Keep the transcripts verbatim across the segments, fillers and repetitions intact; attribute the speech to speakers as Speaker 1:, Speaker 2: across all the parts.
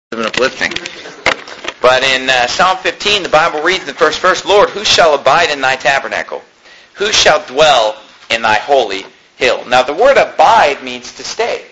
Speaker 1: and uplifting. But in uh, Psalm fifteen, the Bible reads in the first verse, Lord, who shall abide in thy tabernacle? Who shall dwell in thy holy hill? Now the word abide means to stay.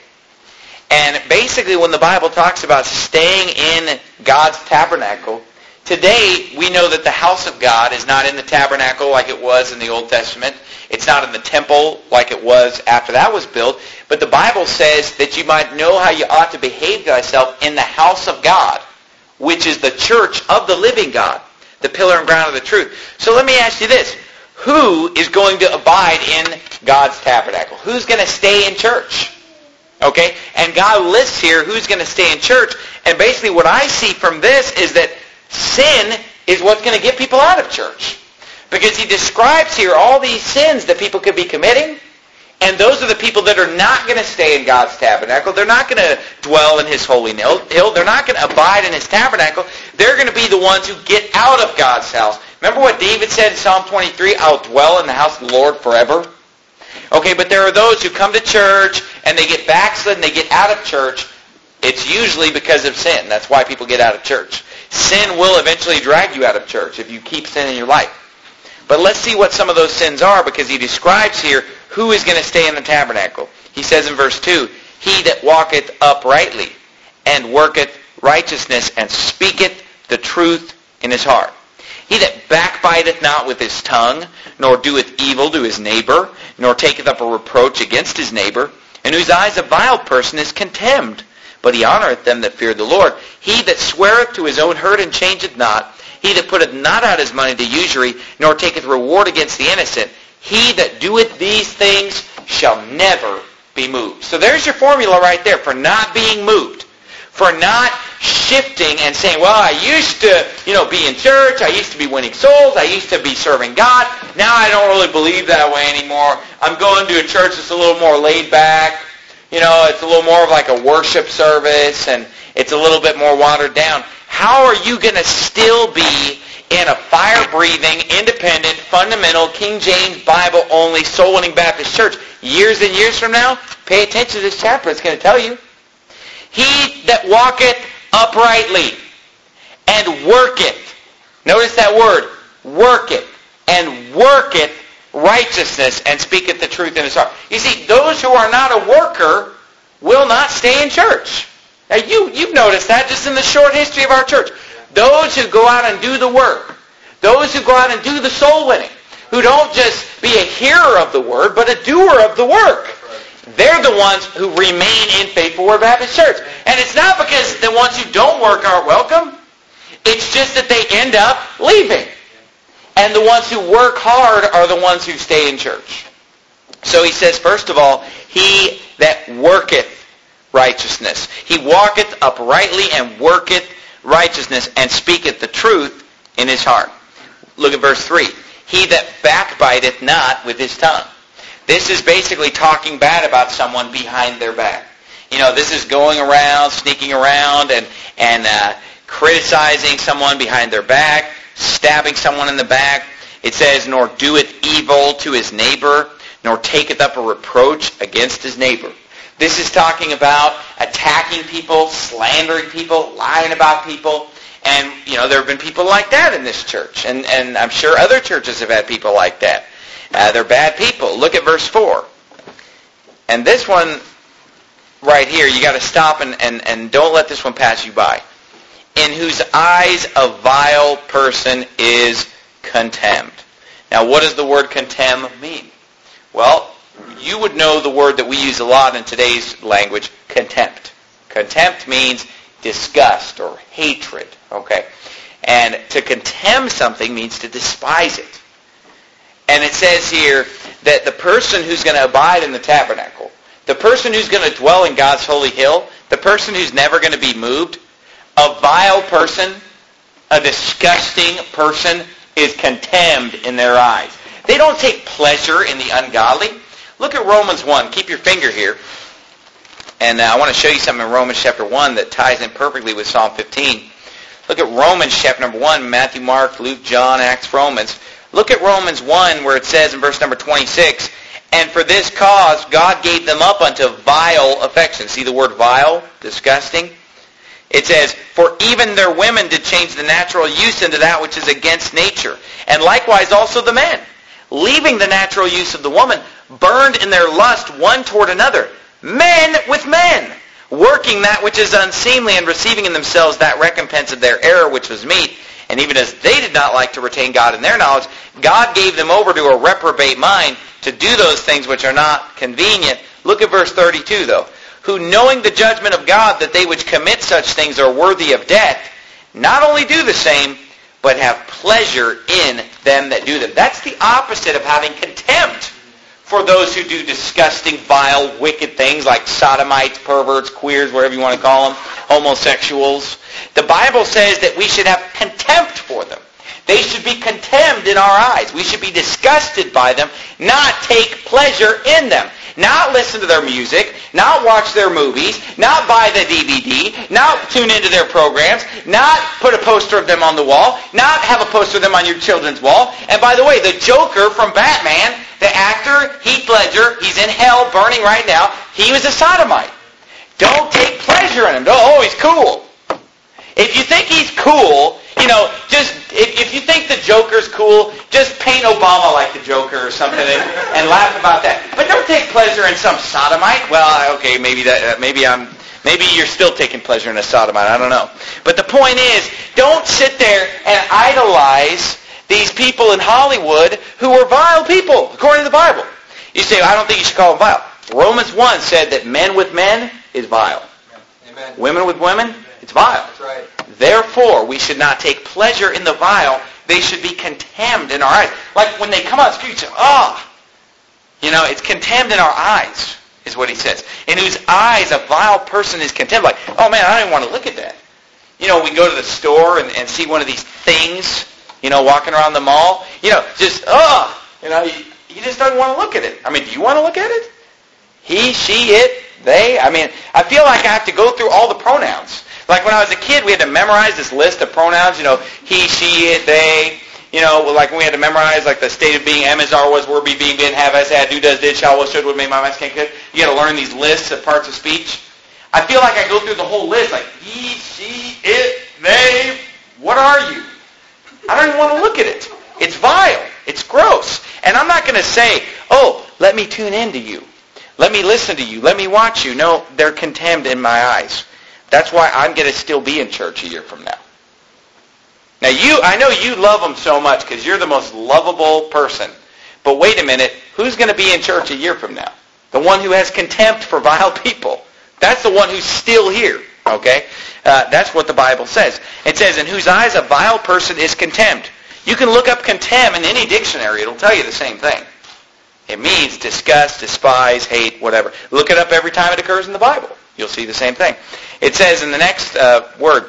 Speaker 1: And basically when the Bible talks about staying in God's tabernacle, today we know that the house of God is not in the tabernacle like it was in the Old Testament. It's not in the temple like it was after that was built. But the Bible says that you might know how you ought to behave thyself in the house of God, which is the church of the living God, the pillar and ground of the truth. So let me ask you this. Who is going to abide in God's tabernacle? Who's going to stay in church? Okay? And God lists here who's going to stay in church. And basically what I see from this is that sin is what's going to get people out of church. Because he describes here all these sins that people could be committing. And those are the people that are not going to stay in God's tabernacle. They're not going to dwell in his holy hill. They're not going to abide in his tabernacle. They're going to be the ones who get out of God's house. Remember what David said in Psalm twenty-three? I'll dwell in the house of the Lord forever. Okay, but there are those who come to church and they get backslidden, they get out of church. It's usually because of sin. That's why people get out of church. Sin will eventually drag you out of church if you keep sin in your life. But let's see what some of those sins are, because he describes here who is going to stay in the tabernacle. He says in verse two, he that walketh uprightly and worketh righteousness and speaketh the truth in his heart. He that backbiteth not with his tongue, nor doeth evil to his neighbor, nor taketh up a reproach against his neighbor, in whose eyes a vile person is contemned, but he honoureth them that fear the Lord. He that sweareth to his own hurt and changeth not, he that putteth not out his money to usury, nor taketh reward against the innocent, he that doeth these things shall never be moved. So there's your formula right there for not being moved. For not shifting and saying, well, I used to, you know, be in church, I used to be winning souls, I used to be serving God, now I don't really believe that way anymore. I'm going to a church that's a little more laid back, you know, it's a little more of like a worship service, and it's a little bit more watered down. How are you going to still be in a fire-breathing, independent, fundamental, King James, Bible-only, soul-winning Baptist church years and years from now? Pay attention to this chapter. It's going to tell you. He that walketh uprightly and worketh. Notice that word. Worketh. And worketh righteousness and speaketh the truth in his heart. You see, those who are not a worker will not stay in church. Now, you, you've noticed that just in the short history of our church. Those who go out and do the work, those who go out and do the soul winning, who don't just be a hearer of the word, but a doer of the work, they're the ones who remain in Faithful Word Baptist Church. And it's not because the ones who don't work aren't welcome. It's just that they end up leaving. And the ones who work hard are the ones who stay in church. So he says, first of all, he that worketh righteousness. He walketh uprightly and worketh righteousness and speaketh the truth in his heart. Look at verse three. He that backbiteth not with his tongue. This is basically talking bad about someone behind their back. You know, this is going around, sneaking around, and, and uh, criticizing someone behind their back, stabbing someone in the back. It says, nor doeth evil to his neighbor, nor taketh up a reproach against his neighbor. This is talking about attacking people, slandering people, lying about people. And, you know, there have been people like that in this church. And, and I'm sure other churches have had people like that. Uh, they're bad people. Look at verse four. And this one right here, you got to stop and, and, and don't let this one pass you by. In whose eyes a vile person is contemned. Now, what does the word contemn mean? Well, you would know the word that we use a lot in today's language, contempt. Contempt means disgust or hatred. Okay? And to contemn something means to despise it. And it says here that the person who's going to abide in the tabernacle, the person who's going to dwell in God's holy hill, the person who's never going to be moved, a vile person, a disgusting person is contemned in their eyes. They don't take pleasure in the ungodly. Look at Romans one. Keep your finger here. And uh, I want to show you something in Romans chapter one that ties in perfectly with Psalm fifteen. Look at Romans chapter number one, Matthew, Mark, Luke, John, Acts, Romans. Look at Romans one where it says in verse number twenty-six, and for this cause God gave them up unto vile affections. See the word vile? Disgusting. It says, for even their women did change the natural use into that which is against nature. And likewise also the men, leaving the natural use of the woman, burned in their lust one toward another. Men with men, working that which is unseemly and receiving in themselves that recompense of their error which was meet. And even as they did not like to retain God in their knowledge, God gave them over to a reprobate mind to do those things which are not convenient. Look at verse thirty-two though. Who knowing the judgment of God that they which commit such things are worthy of death, not only do the same, but have pleasure in them that do them. That's the opposite of having contempt for those who do disgusting, vile, wicked things like sodomites, perverts, queers, whatever you want to call them, homosexuals. The Bible says that we should have contempt for them. They should be contemned in our eyes. We should be disgusted by them, not take pleasure in them. Not listen to their music, not watch their movies, not buy the D V D, not tune into their programs, not put a poster of them on the wall, not have a poster of them on your children's wall. And by the way, the Joker from Batman, the actor, Heath Ledger, he's in hell burning right now. He was a sodomite. Don't take pleasure in him. Oh, he's cool. If you think he's cool, you know, just if, if you think the Joker's cool, just paint Obama like the Joker or something and, and laugh about that. But don't take pleasure in some sodomite. Well, okay, maybe that, maybe I'm, maybe you're still taking pleasure in a sodomite. I don't know. But the point is, don't sit there and idolize these people in Hollywood who are vile people, according to the Bible. You say, I don't think you should call them vile. Romans one said that men with men is vile. Amen. Women with women, it's vile.
Speaker 2: That's right.
Speaker 1: Therefore, we should not take pleasure in the vile. They should be contemned in our eyes. Like when they come out of the street, say, oh, you know, it's contemned in our eyes, is what he says. In whose eyes a vile person is contemned. Like, oh man, I don't even want to look at that. You know, we go to the store and, and see one of these things, you know, walking around the mall. You know, just, oh, you know, you, you just don't want to look at it. I mean, do you want to look at it? He, she, it, they. I mean, I feel like I have to go through all the pronouns. Like when I was a kid, we had to memorize this list of pronouns, you know, he, she, it, they. You know, like when we had to memorize like the state of being, am, is, are, was, were, be, being, been, have, has, had, do, does, did, shall, was, should, would, may, might, might, can, could. You got to learn these lists of parts of speech. I feel like I go through the whole list, like he, she, it, they. What are you? I don't even want to look at it. It's vile. It's gross. And I'm not going to say, oh, let me tune into you. Let me listen to you. Let me watch you. No, they're contemned in my eyes. That's why I'm going to still be in church a year from now. Now, you, I know you love them so much because you're the most lovable person. But wait a minute, who's going to be in church a year from now? The one who has contempt for vile people. That's the one who's still here, okay? Uh, that's what the Bible says. It says, in whose eyes a vile person is contemned. You can look up contempt in any dictionary. It'll tell you the same thing. It means disgust, despise, hate, whatever. Look it up every time it occurs in the Bible. You'll see the same thing. It says in the next uh, word,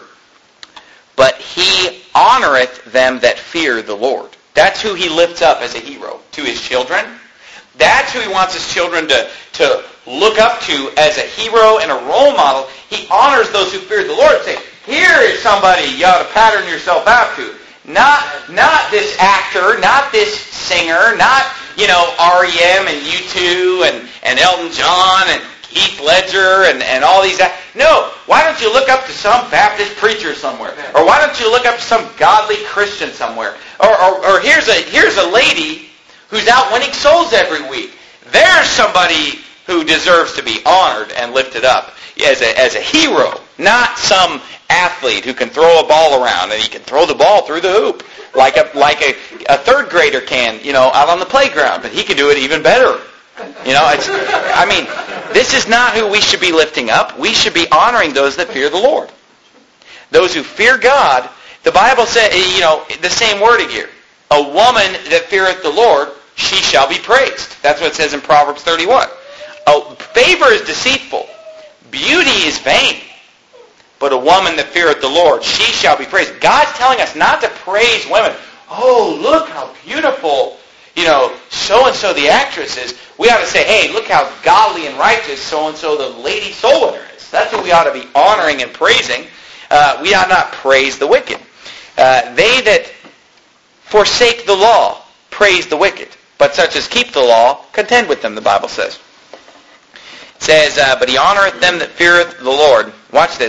Speaker 1: but he honoreth them that fear the Lord. That's who he lifts up as a hero to his children. That's who he wants his children to, to look up to as a hero and a role model. He honors those who fear the Lord. Say, here is somebody you ought to pattern yourself after. Not, not this actor, not this singer, not, you know, R E M and U two and, and Elton John and Heath Ledger and, and all these. No, why don't you look up to some Baptist preacher somewhere? Or why don't you look up to some godly Christian somewhere? Or, or, or here's a here's a lady who's out winning souls every week. There's somebody who deserves to be honored and lifted up as a, as a hero, not some athlete who can throw a ball around and he can throw the ball through the hoop like a like a, a third grader can, you know, out on the playground. But he can do it even better. You know, it's, I mean, this is not who we should be lifting up. We should be honoring those that fear the Lord. Those who fear God, the Bible says, you know, the same wording here. A woman that feareth the Lord, she shall be praised. That's what it says in Proverbs thirty-one. Oh, favor is deceitful. Beauty is vain. But a woman that feareth the Lord, she shall be praised. God's telling us not to praise women. Oh, look how beautiful, you know, so-and-so the actress is. We ought to say, hey, look how godly and righteous so-and-so the lady soul winner is. That's what we ought to be honoring and praising. Uh, we ought not praise the wicked. Uh, they that forsake the law praise the wicked. But such as keep the law, contend with them, the Bible says. It says, uh, but he honoreth them that feareth the Lord. Watch this.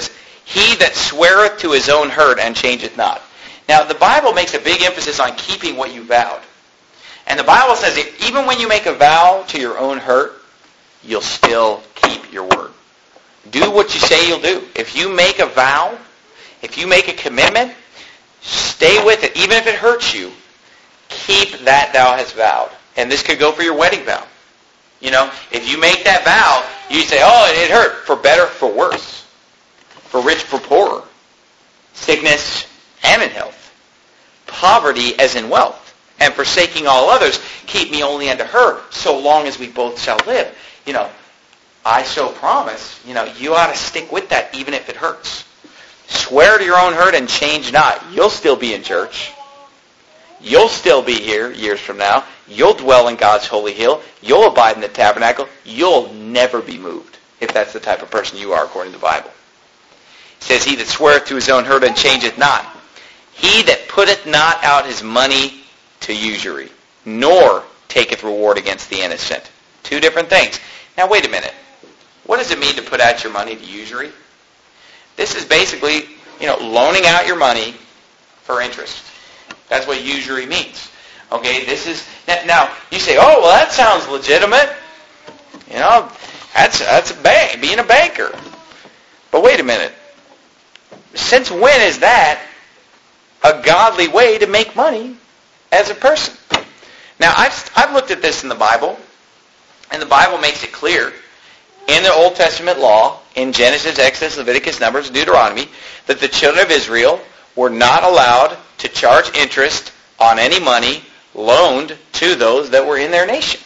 Speaker 1: He that sweareth to his own hurt and changeth not. Now, the Bible makes a big emphasis on keeping what you vowed. And the Bible says that even when you make a vow to your own hurt, you'll still keep your word. Do what you say you'll do. If you make a vow, if you make a commitment, stay with it. Even if it hurts you, keep that thou hast vowed. And this could go for your wedding vow. You know, if you make that vow, you say, oh, it hurt. For better, for worse. For rich, for poorer. Sickness and in health. Poverty as in wealth. And forsaking all others, keep me only unto her, so long as we both shall live. You know, I so promise, you know, you ought to stick with that even if it hurts. Swear to your own hurt and change not. You'll still be in church. You'll still be here years from now. You'll dwell in God's holy hill. You'll abide in the tabernacle. You'll never be moved, if that's the type of person you are according to the Bible. It says, he that sweareth to his own hurt and changeth not. He that putteth not out his money to usury, nor taketh reward against the innocent. Two different things. Now, wait a minute. What does it mean to put out your money to usury? This is basically, you know, loaning out your money for interest. That's what usury means. Okay, this is, now, you say, oh, well, that sounds legitimate. You know, that's, that's a bank, being a banker. But wait a minute. Since when is that a godly way to make money as a person? Now, I've, I've looked at this in the Bible, and the Bible makes it clear in the Old Testament law, in Genesis, Exodus, Leviticus, Numbers, Deuteronomy, that the children of Israel were not allowed to charge interest on any money loaned to those that were in their nation.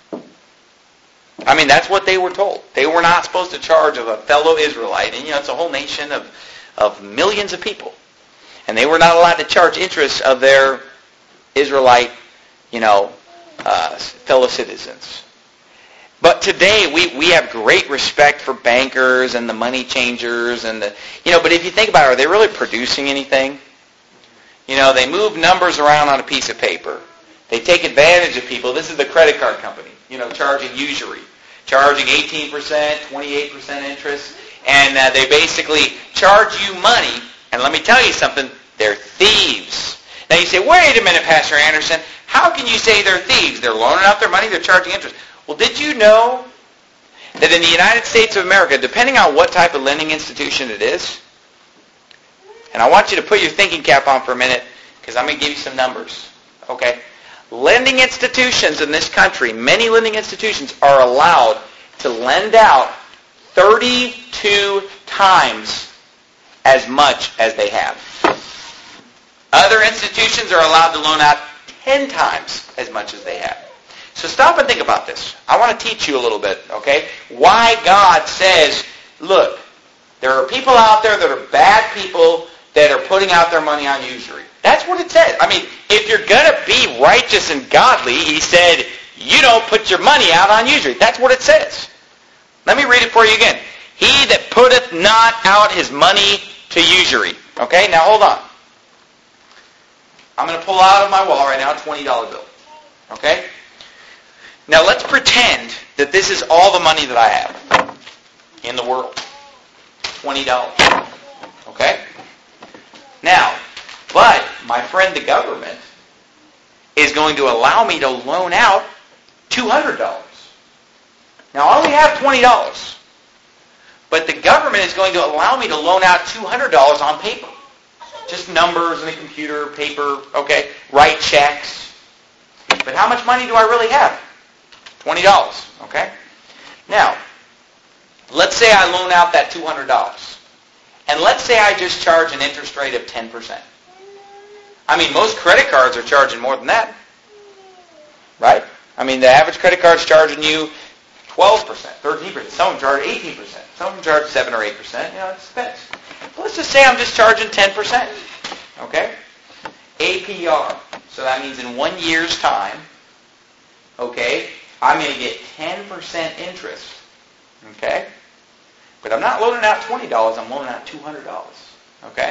Speaker 1: I mean, that's what they were told. They were not supposed to charge of a fellow Israelite, and you know, it's a whole nation of, of millions of people. And they were not allowed to charge interest of their Israelite, you know, uh, fellow citizens. But today we, we have great respect for bankers and the money changers and the, you know, but if you think about it, are they really producing anything? You know, they move numbers around on a piece of paper. They take advantage of people. This is the credit card company, you know, charging usury, charging eighteen percent, twenty-eight percent interest, and uh, they basically charge you money. And let me tell you something, they're thieves. Now you say, wait a minute, Pastor Anderson, how can you say they're thieves? They're loaning out their money, they're charging interest. Well, did you know that in the United States of America, depending on what type of lending institution it is, and I want you to put your thinking cap on for a minute because I'm going to give you some numbers, okay? Lending institutions in this country, many lending institutions are allowed to lend out thirty-two times as much as they have. Other institutions are allowed to loan out ten times as much as they have. So stop and think about this. I want to teach you a little bit, okay? Why God says, look, there are people out there that are bad people that are putting out their money on usury. That's what it says. I mean, if you're going to be righteous and godly, he said, you don't put your money out on usury. That's what it says. Let me read it for you again. He that putteth not out his money to usury. Okay, now hold on. I'm going to pull out of my wall right now a twenty dollar bill. Okay? Now let's pretend that this is all the money that I have in the world. twenty dollars. Okay? Now, but my friend the government is going to allow me to loan out two hundred dollars. Now I only have twenty dollars. But the government is going to allow me to loan out two hundred dollars on paper. Just numbers in a computer, paper, okay, write checks. But how much money do I really have? twenty dollars, okay? Now, let's say I loan out that two hundred dollars. And let's say I just charge an interest rate of ten percent. I mean, most credit cards are charging more than that. Right? I mean, the average credit card's charging you twelve percent, thirteen percent. Some of them charge eighteen percent. Some of them charge seven or eight percent. You know, it depends. But let's just say I'm just charging ten percent. Okay? A P R. So that means in one year's time, okay, I'm going to get ten percent interest. Okay? But I'm not loaning out twenty dollars, I'm loaning out two hundred dollars. Okay?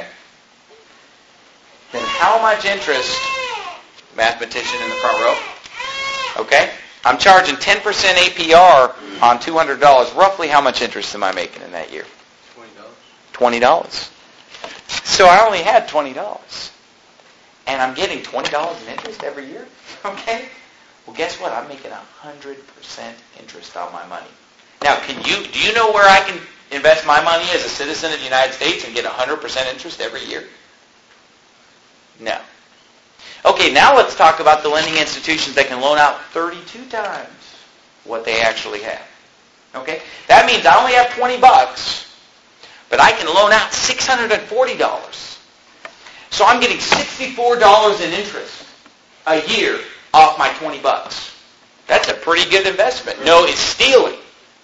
Speaker 1: Then how much interest, mathematician in the front row, okay? I'm charging ten percent A P R on two hundred dollars. Roughly how much interest am I making in that year? twenty dollars. twenty dollars. So I only had twenty dollars. And I'm getting twenty dollars in interest every year. Okay? Well, guess what? I'm making one hundred percent interest on my money. Now, can you, do you know where I can invest my money as a citizen of the United States and get one hundred percent interest every year? No. Okay, now let's talk about the lending institutions that can loan out thirty-two times what they actually have. Okay? That means I only have twenty bucks, but I can loan out six hundred forty dollars. So I'm getting sixty-four dollars in interest a year off my twenty bucks. That's a pretty good investment. No, it's stealing.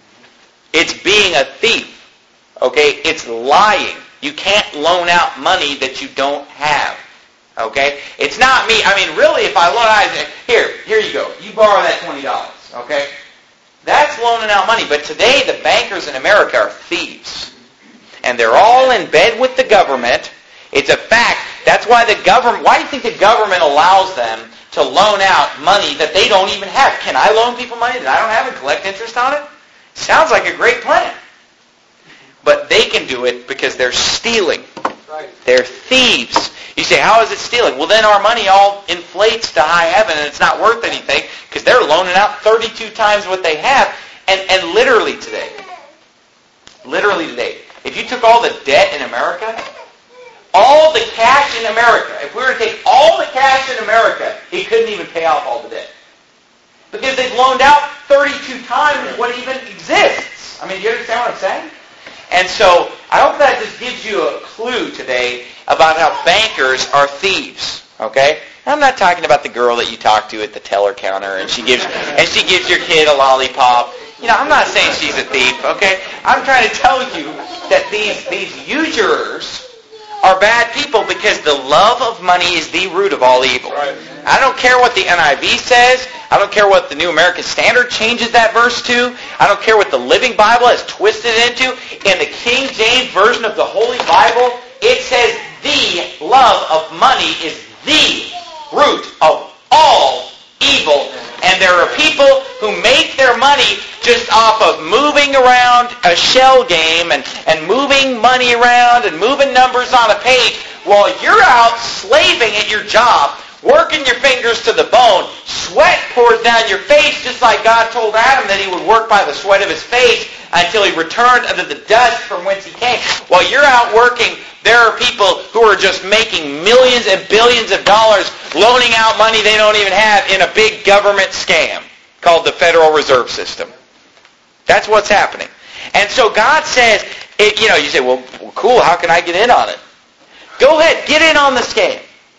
Speaker 1: It's being a thief. Okay? It's lying. You can't loan out money that you don't have. Okay? It's not me. I mean, really, if I loan out, here, here you go. You borrow that twenty dollars. Okay? That's loaning out money. But today, the bankers in America are thieves. And they're all in bed with the government. It's a fact. That's why the government, why do you think the government allows them to loan out money that they don't even have? Can I loan people money that I don't have and collect interest on it? Sounds like a great plan. But they can do it because they're stealing.
Speaker 2: Right.
Speaker 1: They're thieves. You say, how is it stealing? Well, then our money all inflates to high heaven and it's not worth anything because they're loaning out thirty-two times what they have. And, and literally today, literally today, if you took all the debt in America, all the cash in America, if we were to take all the cash in America, it couldn't even pay off all the debt. Because they've loaned out thirty-two times what even exists. I mean, do you understand what I'm saying? And so, I hope that just gives you a clue today about how bankers are thieves. Okay? I'm not talking about the girl that you talk to at the teller counter and she gives and she gives your kid a lollipop. You know, I'm not saying she's a thief, okay? I'm trying to tell you that these these usurers are bad people because the love of money is the root of all evil.
Speaker 2: Right.
Speaker 1: I don't care what the N I V says. I don't care what the New American Standard changes that verse to. I don't care what the Living Bible has twisted it into. In the King James Version of the Holy Bible, it says the love of money is the root of all evil. And there are people who make their money just off of moving around a shell game and, and moving money around and moving numbers on a page while you're out slaving at your job, working your fingers to the bone, sweat pours down your face just like God told Adam that he would work by the sweat of his face until he returned unto the dust from whence he came. While you're out working, there are people who are just making millions and billions of dollars loaning out money they don't even have in a big government scam called the Federal Reserve System. That's what's happening. And so God says, it, you know, you say, well, cool, how can I get in on it? Go ahead, get in on the scam.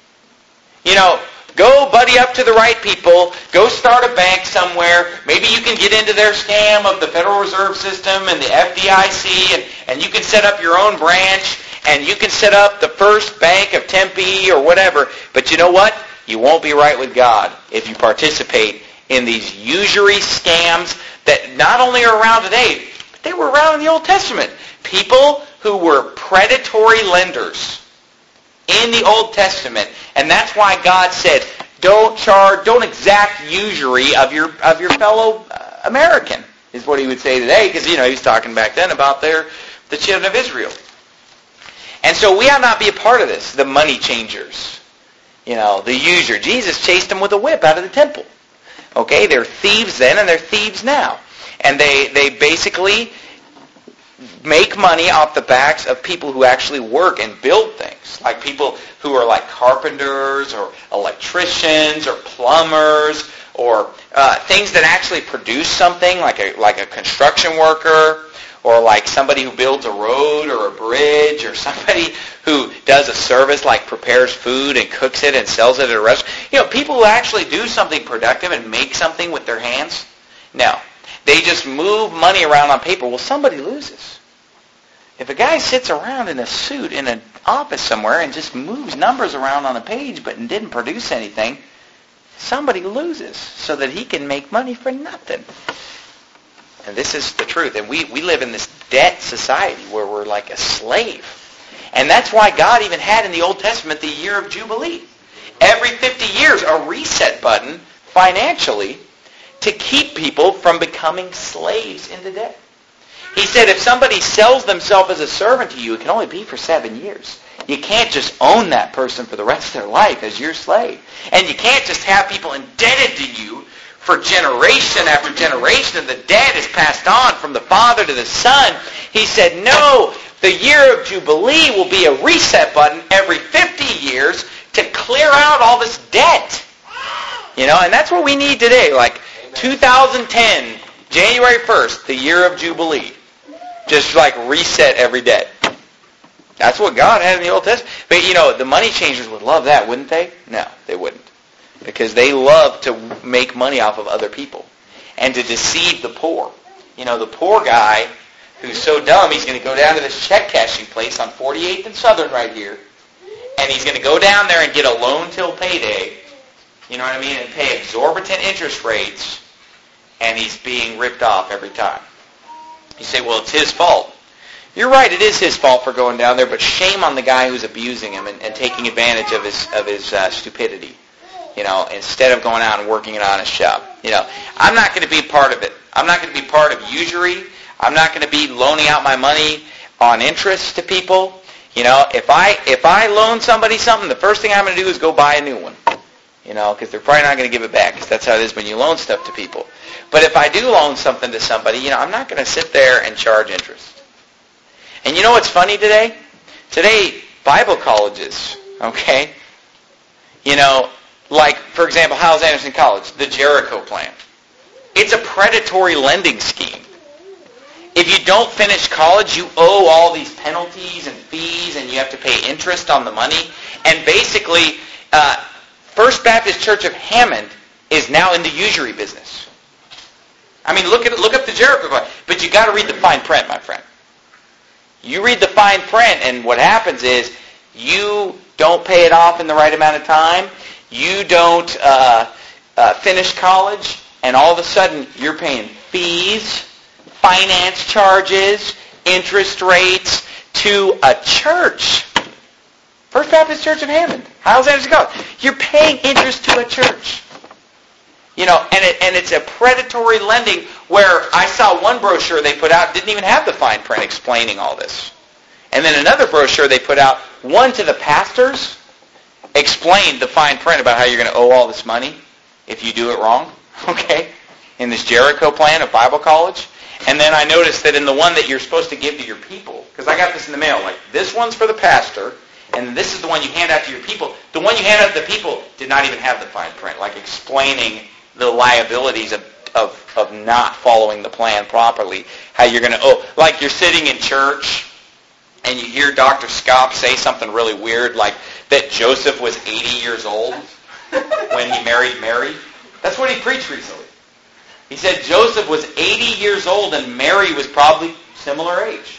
Speaker 1: You know, go buddy up to the right people. Go start a bank somewhere. Maybe you can get into their scam of the Federal Reserve System and the F D I C, and, and you can set up your own branch, and you can set up the First Bank of Tempe or whatever. But you know what? You won't be right with God if you participate in these usury scams that not only are around today, but they were around in the Old Testament. People who were predatory lenders in the Old Testament. And that's why God said, don't charge, don't exact usury of your of your fellow uh, American, is what he would say today, because, you know, he was talking back then about their the children of Israel. And so we ought not be a part of this, the money changers. You know, the usurer. Jesus chased them with a whip out of the temple. Okay, they're thieves then and they're thieves now. And they, they basically make money off the backs of people who actually work and build things. Like people who are like carpenters or electricians or plumbers or uh, things that actually produce something, like a like a construction worker, or like somebody who builds a road or a bridge, or somebody who does a service like prepares food and cooks it and sells it at a restaurant. You know, people who actually do something productive and make something with their hands. No. They just move money around on paper. Well, somebody loses. If a guy sits around in a suit in an office somewhere and just moves numbers around on a page but didn't produce anything, somebody loses so that he can make money for nothing. And this is the truth. And we, we live in this debt society where we're like a slave. And that's why God even had in the Old Testament the year of Jubilee. Every fifty years, a reset button financially to keep people from becoming slaves into debt. He said if somebody sells themselves as a servant to you, it can only be for seven years. You can't just own that person for the rest of their life as your slave. And you can't just have people indebted to you for generation after generation, and the debt is passed on from the father to the son. He said, no, the year of Jubilee will be a reset button every fifty years to clear out all this debt. You know, and that's what we need today. Like two thousand ten, January first, the year of Jubilee. Just like reset every debt. That's what God had in the Old Testament. But, you know, the money changers would love that, wouldn't they? No, they wouldn't. Because they love to make money off of other people and to deceive the poor. You know, the poor guy who's so dumb, he's going to go down to this check cashing place on forty-eighth and Southern right here, and he's going to go down there and get a loan till payday, you know what I mean, and pay exorbitant interest rates, and he's being ripped off every time. You say, well, it's his fault. You're right, it is his fault for going down there, but shame on the guy who's abusing him and, and taking advantage of his of his uh, stupidity. You know, instead of going out and working an honest job. You know, I'm not going to be part of it. I'm not going to be part of usury. I'm not going to be loaning out my money on interest to people. You know, if I if I loan somebody something, the first thing I'm going to do is go buy a new one. You know, because they're probably not going to give it back, because that's how it is when you loan stuff to people. But if I do loan something to somebody, you know, I'm not going to sit there and charge interest. And you know what's funny today? Today, Bible colleges, okay, you know, like, for example, Hyles-Anderson College, the Jericho plan. It's a predatory lending scheme. If you don't finish college, you owe all these penalties and fees, and you have to pay interest on the money. And basically, uh, First Baptist Church of Hammond is now in the usury business. I mean, look at look up the Jericho plan. But you got to read the fine print, my friend. You read the fine print, and what happens is you don't pay it off in the right amount of time. You don't uh, uh, finish college, and all of a sudden you're paying fees, finance charges, interest rates to a church. First Baptist Church of Hammond, Hyles-Anderson College. You're paying interest to a church. You know, and it, and it's a predatory lending where I saw one brochure they put out, didn't even have the fine print explaining all this. And then another brochure they put out, one to the pastors, explained the fine print about how you're going to owe all this money if you do it wrong, okay, in this Jericho plan of Bible college. And then I noticed that in the one that you're supposed to give to your people, because I got this in the mail, like this one's for the pastor, and this is the one you hand out to your people. The one you hand out to the people did not even have the fine print, like explaining the liabilities of, of, of not following the plan properly, how you're going to owe. Like you're sitting in church, and you hear Doctor Scott say something really weird, like that Joseph was eighty years old when he married Mary. That's what he preached recently. He said Joseph was eighty years old and Mary was probably similar age.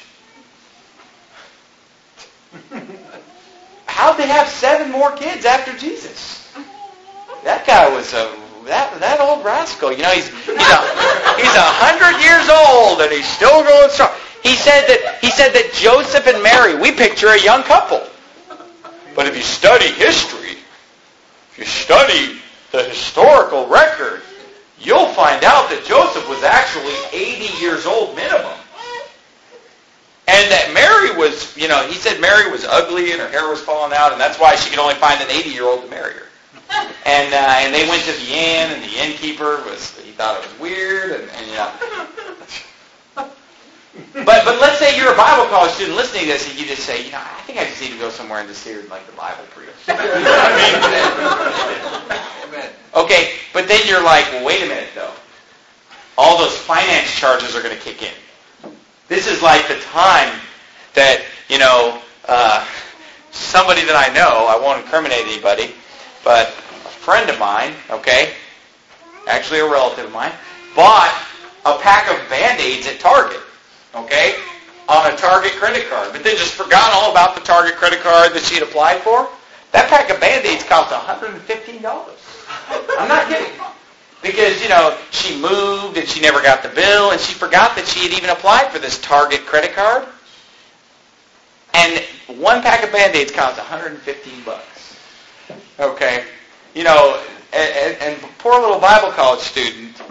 Speaker 1: How'd they have seven more kids after Jesus? That guy was a that that old rascal. You know, he's he's a he's a hundred years old and he's still going strong. He said that he said that Joseph and Mary, we picture a young couple. But if you study history, if you study the historical record, you'll find out that Joseph was actually eighty years old minimum. And that Mary was, you know, he said Mary was ugly and her hair was falling out, and that's why she could only find an eighty-year-old to marry her. And uh, and they went to the inn, and the innkeeper was, he thought it was weird, and, and you know. But but let's say you're a Bible college student listening to this, and you just say, you know, I think I just need to go somewhere and just hear like the Bible preached. You know what I mean? Okay, but then you're like, well, wait a minute though. All those finance charges are going to kick in. This is like the time that, you know, uh, somebody that I know, I won't incriminate anybody, but a friend of mine, okay, actually a relative of mine, bought a pack of Band-Aids at Target, okay, on a Target credit card, but then just forgot all about the Target credit card that she'd applied for. That pack of Band-Aids cost one hundred fifteen dollars. I'm not kidding. Because, you know, she moved and she never got the bill and she forgot that she had even applied for this Target credit card. And one pack of Band-Aids cost one hundred fifteen bucks. Okay? You know, and, and poor little Bible college student,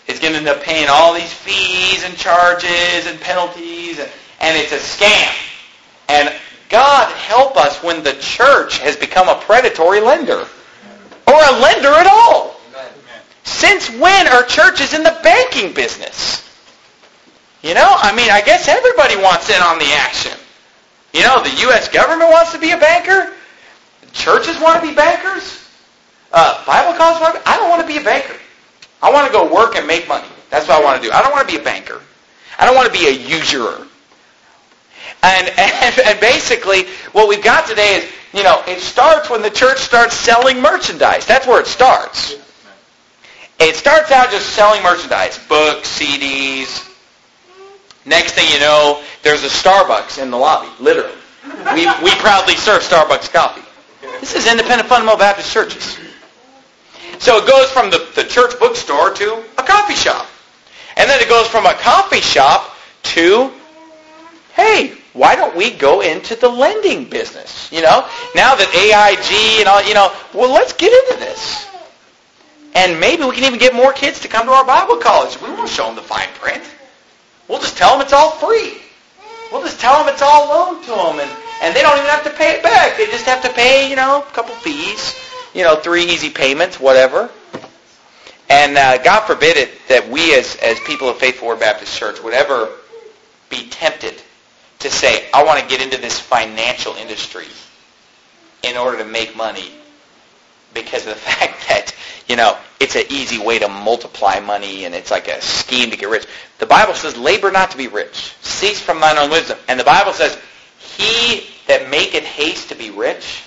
Speaker 1: is going to end up paying all these fees and charges and penalties, and, and it's a scam. And God help us when the church has become a predatory lender, or a lender at all. Since when are churches in the banking business? You know, I mean, I guess everybody wants in on the action. You know, the U S government wants to be a banker. Churches want to be bankers. Uh, Bible college want to be, I don't want to be a banker. I want to go work and make money. That's what I want to do. I don't want to be a banker. I don't want to be a usurer. And, and, and basically, what we've got today is, you know, it starts when the church starts selling merchandise. That's where it starts. It starts out just selling merchandise, books, C Ds. Next thing you know, there's a Starbucks in the lobby, literally. We, we proudly serve Starbucks coffee. This is independent fundamental Baptist churches. So it goes from the, the church bookstore to a coffee shop. And then it goes from a coffee shop to, hey, why don't we go into the lending business? You know, now that A I G and all, you know, well, let's get into this. And maybe we can even get more kids to come to our Bible college. We won't show them the fine print. We'll just tell them it's all free. We'll just tell them it's all loaned to them. And, and they don't even have to pay it back. They just have to pay, you know, a couple fees. You know, three easy payments, whatever. And uh, God forbid it that we as, as people of Faithful Word Baptist Church would ever be tempted to say, I want to get into this financial industry in order to make money because of the fact that, you know, it's an easy way to multiply money and it's like a scheme to get rich. The Bible says, labor not to be rich. Cease from thine own wisdom. And the Bible says, he that maketh haste to be rich.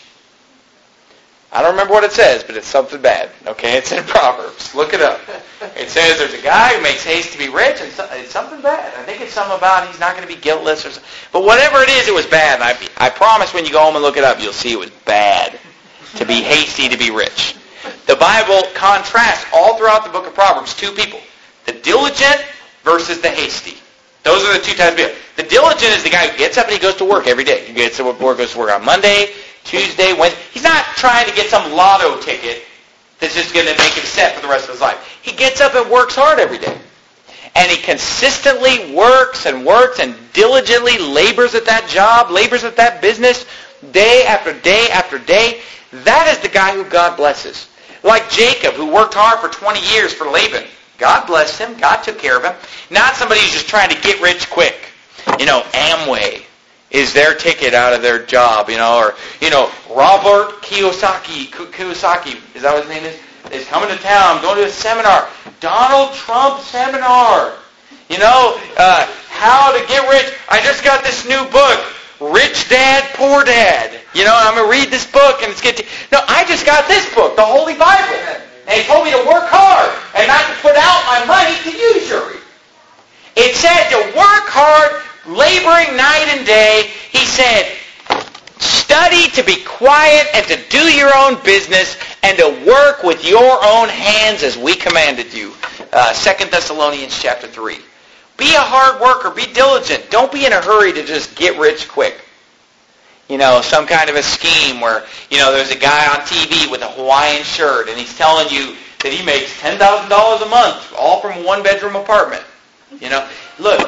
Speaker 1: I don't remember what it says, but it's something bad. Okay, it's in Proverbs. Look it up. It says there's a guy who makes haste to be rich, and it's something bad. I think it's something about he's not going to be guiltless or something. But whatever it is, it was bad. And I, I promise when you go home and look it up, you'll see it was bad to be hasty to be rich. The Bible contrasts all throughout the book of Proverbs two people. The diligent versus the hasty. Those are the two types of people. The diligent is the guy who gets up and he goes to work every day. He gets to work, goes to work on Monday, Tuesday, Wednesday. He's not trying to get some lotto ticket that's just going to make him set for the rest of his life. He gets up and works hard every day. And he consistently works and works and diligently labors at that job, labors at that business, day after day after day. That is the guy who God blesses. Like Jacob, who worked hard for twenty years for Laban. God blessed him. God took care of him. Not somebody who's just trying to get rich quick. You know, Amway is their ticket out of their job, you know, or, you know, Robert Kiyosaki, Kiyosaki, is that what his name is? Is coming to town, going to a seminar. Donald Trump seminar. You know, uh, how to get rich. I just got this new book, Rich Dad, Poor Dad. You know, I'm going to read this book and it's getting... No, I just got this book, the Holy Bible. And he told me to work hard and not to put out my money to usury. It said to work hard, laboring night and day. He said, study to be quiet and to do your own business and to work with your own hands as we commanded you. Uh, Second Thessalonians chapter three. Be a hard worker. Be diligent. Don't be in a hurry to just get rich quick. You know, some kind of a scheme where, you know, there's a guy on T V with a Hawaiian shirt and he's telling you that he makes ten thousand dollars a month, all from a one-bedroom apartment. You know, look,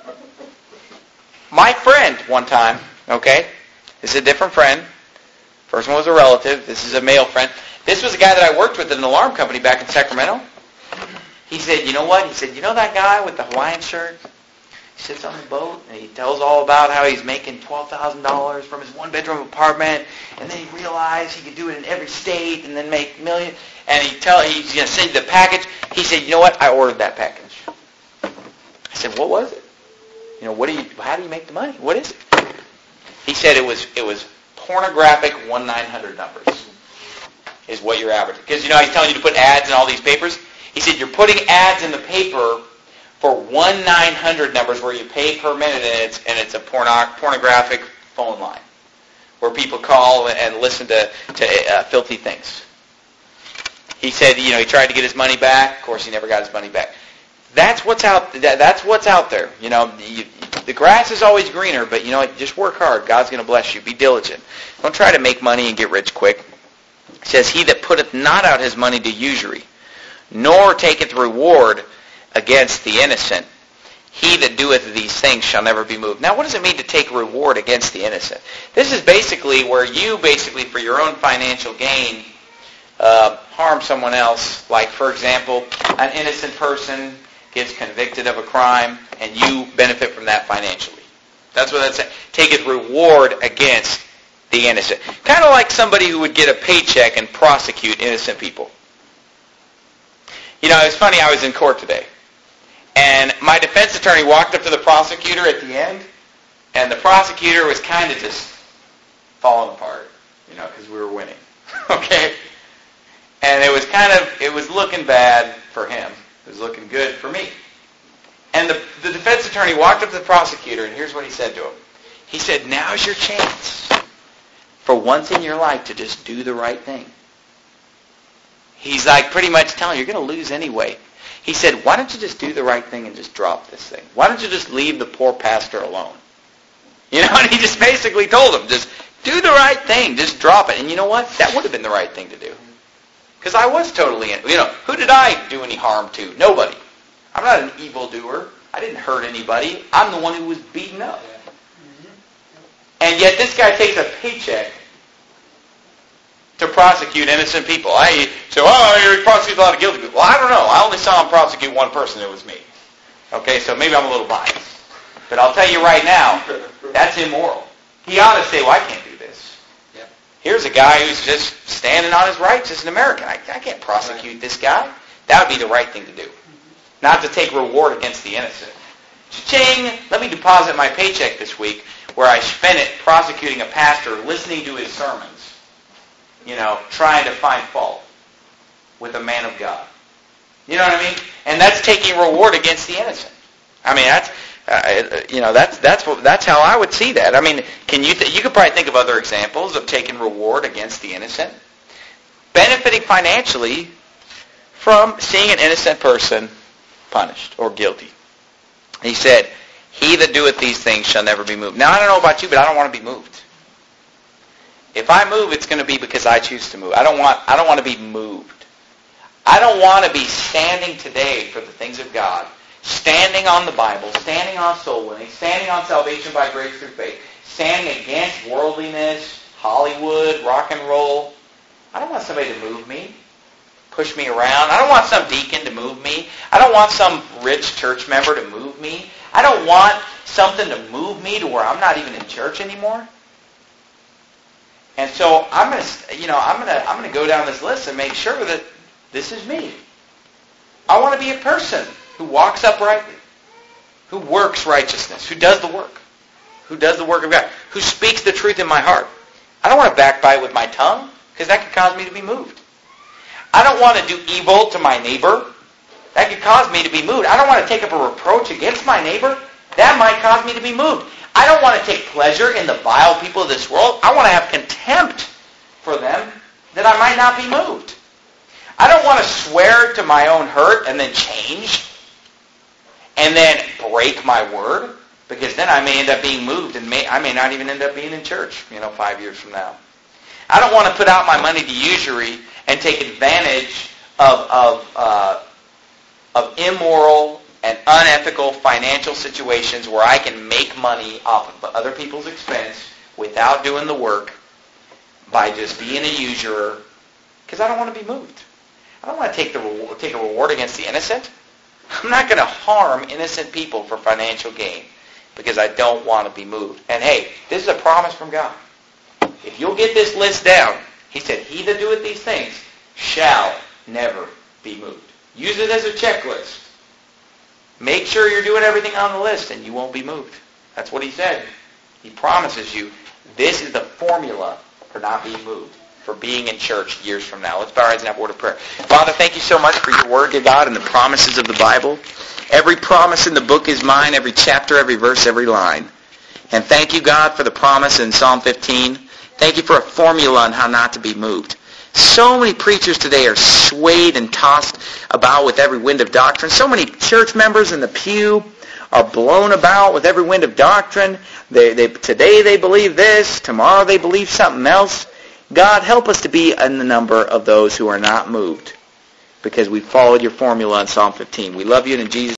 Speaker 1: my friend one time, okay, this is a different friend. First one was a relative. This is a male friend. This was a guy that I worked with at an alarm company back in Sacramento. He said, you know what? He said, you know that guy with the Hawaiian shirt? He sits on the boat and he tells all about how he's making twelve thousand dollars from his one-bedroom apartment, and then he realized he could do it in every state and then make millions. And he tell he's going to send you the package. He said, you know what? I ordered that package. I said, what was it? You know, what do you? How do you make the money? What is it? He said it was it was pornographic one nine hundred numbers is what you're averaging. Because you know he's telling you to put ads in all these papers. He said you're putting ads in the paper for one nine hundred numbers where you pay per minute, and it's and it's a porno, pornographic phone line where people call and listen to to uh, filthy things. He said, you know, he tried to get his money back. Of course, he never got his money back. That's what's out. That's what's out there. You know, you, the grass is always greener, but you know, just work hard. God's going to bless you. Be diligent. Don't try to make money and get rich quick. It says, "He that putteth not out his money to usury, nor taketh reward against the innocent, he that doeth these things shall never be moved. Now, what does it mean to take reward against the innocent? This is basically where you basically, for your own financial gain, uh, harm someone else. Like, for example, an innocent person gets convicted of a crime, and you benefit from that financially. That's what that's saying. Taketh reward against the innocent. Kind of like somebody who would get a paycheck and prosecute innocent people. You know, it's funny, I was in court today. And my defense attorney walked up to the prosecutor at the end, and the prosecutor was kind of just falling apart, you know, because we were winning. Okay? And it was kind of, it was looking bad for him. It was looking good for me. And the, the defense attorney walked up to the prosecutor, and here's what he said to him. He said, now's your chance for once in your life to just do the right thing. He's like pretty much telling you, you're going to lose anyway. He said, why don't you just do the right thing and just drop this thing? Why don't you just leave the poor pastor alone? You know, and he just basically told him, just do the right thing. Just drop it. And you know what? That would have been the right thing to do. Because I was totally, in, you know, who did I do any harm to? Nobody. I'm not an evildoer. I didn't hurt anybody. I'm the one who was beaten up. And yet this guy takes a paycheck to prosecute innocent people. I say, oh, he prosecutes a lot of guilty people. Well, I don't know. I only saw him prosecute one person. It was me. Okay, so maybe I'm a little biased. But I'll tell you right now, that's immoral. He ought to say, well, I can't do this. Yeah. Here's a guy who's just standing on his rights as an American. I, I can't prosecute right. this guy. That would be the right thing to do. Mm-hmm. Not to take reward against the innocent. Cha-ching! Let me deposit my paycheck this week where I spent it prosecuting a pastor, listening to his sermons. You know, trying to find fault with a man of God. You know what I mean? And that's taking reward against the innocent. I mean, that's uh, you know that's that's what, that's how I would see that. I mean, can you th- you could probably think of other examples of taking reward against the innocent, benefiting financially from seeing an innocent person punished or guilty. He said, "He that doeth these things shall never be moved." Now, I don't know about you, but I don't want to be moved. If I move, it's going to be because I choose to move. I don't want I don't want to be moved. I don't want to be standing today for the things of God, standing on the Bible, standing on soul winning, standing on salvation by grace through faith, standing against worldliness, Hollywood, rock and roll. I don't want somebody to move me, push me around. I don't want some deacon to move me. I don't want some rich church member to move me. I don't want something to move me to where I'm not even in church anymore. And so I'm going to, you know, I'm going to, I'm going to go down this list and make sure that this is me. I want to be a person who walks uprightly, who works righteousness, who does the work, who does the work of God, who speaks the truth in my heart. I don't want to backbite with my tongue because that could cause me to be moved. I don't want to do evil to my neighbor. That could cause me to be moved. I don't want to take up a reproach against my neighbor. That might cause me to be moved. I don't want to take pleasure in the vile people of this world. I want to have contempt for them that I might not be moved. I don't want to swear to my own hurt and then change and then break my word because then I may end up being moved and may, I may not even end up being in church, you know, five years from now. I don't want to put out my money to usury and take advantage of, of, uh, of immoral and unethical financial situations where I can make money off of other people's expense without doing the work by just being a usurer, because I don't want to be moved. I don't want to take the reward, take a reward against the innocent. I'm not going to harm innocent people for financial gain because I don't want to be moved. And hey, this is a promise from God. If you'll get this list down, he said, "He that doeth these things shall never be moved." Use it as a checklist. Make sure you're doing everything on the list and you won't be moved. That's what he said. He promises you this is the formula for not being moved, for being in church years from now. Let's bow our heads and have a word of prayer. Father, thank you so much for your word, dear God, and the promises of the Bible. Every promise in the book is mine, every chapter, every verse, every line. And thank you, God, for the promise in Psalm fifteen. Thank you for a formula on how not to be moved. So many preachers today are swayed and tossed about with every wind of doctrine. So many church members in the pew are blown about with every wind of doctrine. They, they, today they believe this, tomorrow they believe something else. God, help us to be in the number of those who are not moved. because we followed your formula in Psalm fifteen. We love you, and in Jesus'